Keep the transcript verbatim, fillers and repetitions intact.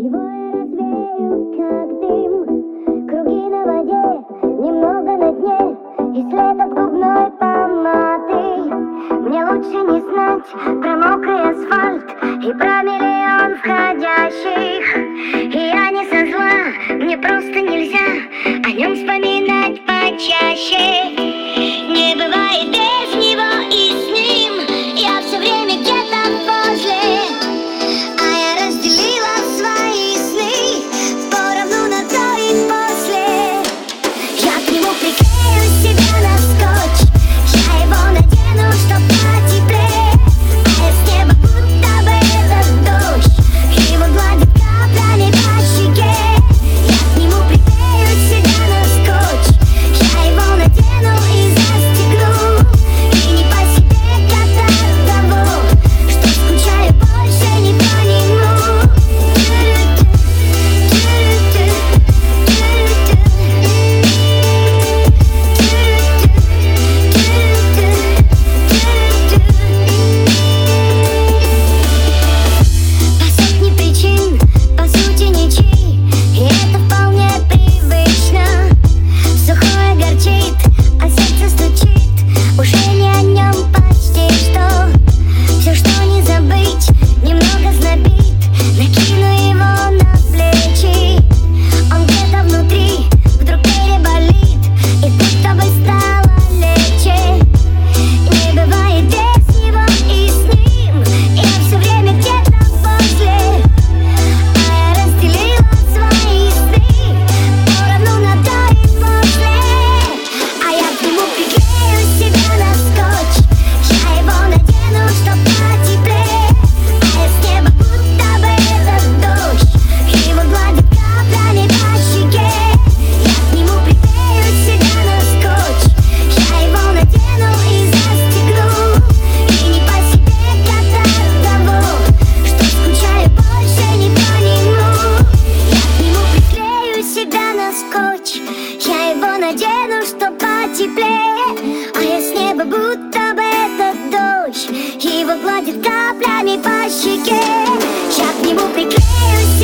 Его я развею, как дым. Круги на воде, немного на дне, и след от губной помады. Мне лучше не знать про мокрый асфальт и про миллион входящих. И я не со зла, мне просто нельзя о нем вспоминать почаще. Не бывает без него, и с ним я все время где-то возле. А я разделила свои сны поровну на до и после. Я к нему приклею себя на скотч, я его надену, чтоб потеплее. А я с неба будто бы этот дождь, его гладит каплями по щеке. Я к нему приклею себя на скотч, я его надену и застегну. И не по себе как от того, что скучаю больше не по нему. По сотне причин, по сути ничьи, и это вполне привычно. Сухое горчит, а сердце стучит, уже не о нем почти что. Все, что не забыть, немного знобит, накину его на плечи. Он где-то внутри вдруг переболит, и будто бы стало легче. Не бывает без него, и с ним я все время где-то возле. А я разделила свои сны поровну на до и после. А я к нему приклею себя на скотч, я его надену, чтоб потеплее. А я с неба будто бы этот дождь, его гладит каплями по щеке. Я к нему приклею себя на скотч, я его надену и застегну. И не по себе как от того, что скучаю больше не по нему. Я к нему приклею себя на скотч, я его надену, чтоб потеплее. А я с неба будто бы этот дождь, его гладит каплями по щеке. Я к нему приклеюсь.